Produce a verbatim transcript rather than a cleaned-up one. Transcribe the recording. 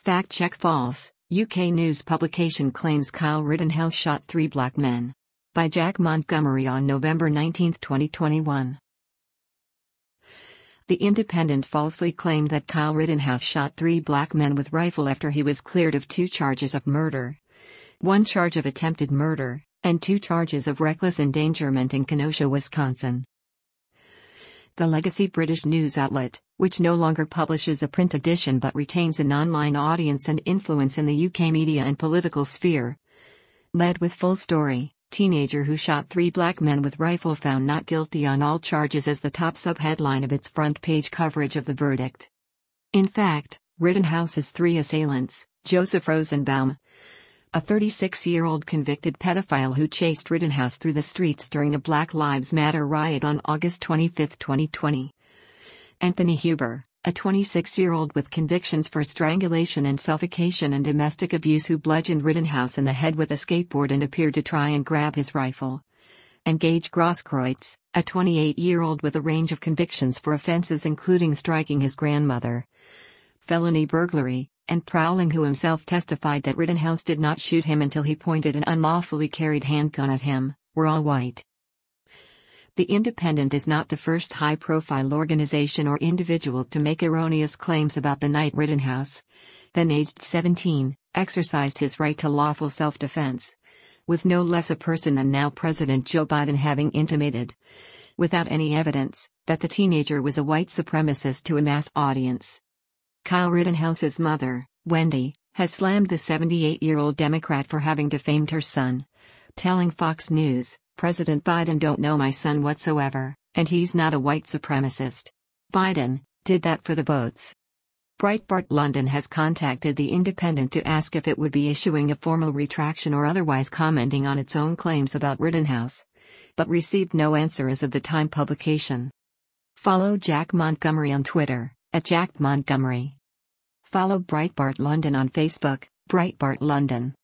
Fact check false. U K news publication claims Kyle Rittenhouse shot three black men. By Jack Montgomery on November nineteenth twenty twenty-one. The Independent falsely claimed that Kyle Rittenhouse shot three black men with rifle after he was cleared of two charges of murder. One charge of attempted murder, and two charges of reckless endangerment in Kenosha, Wisconsin. The legacy British news outlet, which no longer publishes a print edition but retains an online audience and influence in the U K media and political sphere, led with full story, teenager who shot three black men with rifle found not guilty on all charges as the top subheadline of its front page coverage of the verdict. In fact, Rittenhouse's three assailants, Joseph Rosenbaum, a thirty-six-year-old convicted pedophile who chased Rittenhouse through the streets during the Black Lives Matter riot on August twenty-fifth twenty twenty. Anthony Huber, a twenty-six-year-old with convictions for strangulation and suffocation and domestic abuse who bludgeoned Rittenhouse in the head with a skateboard and appeared to try and grab his rifle. And Gage Grosskreutz, a twenty-eight-year-old with a range of convictions for offenses including striking his grandmother, felony burglary, and prowling, who himself testified that Rittenhouse did not shoot him until he pointed an unlawfully carried handgun at him, were all white. The Independent is not the first high-profile organization or individual to make erroneous claims about the night Rittenhouse, then aged seventeen, exercised his right to lawful self-defense, with no less a person than now President Joe Biden having intimated, without any evidence, that the teenager was a white supremacist to a mass audience. Kyle Rittenhouse's mother, Wendy, has slammed the seventy-eight-year-old Democrat for having defamed her son, telling Fox News, "President Biden don't know my son whatsoever, and he's not a white supremacist. Biden did that for the votes." Breitbart London has contacted The Independent to ask if it would be issuing a formal retraction or otherwise commenting on its own claims about Rittenhouse, but received no answer as of the time publication. Follow Jack Montgomery on Twitter, at Jack Montgomery. Follow Breitbart London on Facebook, Breitbart London.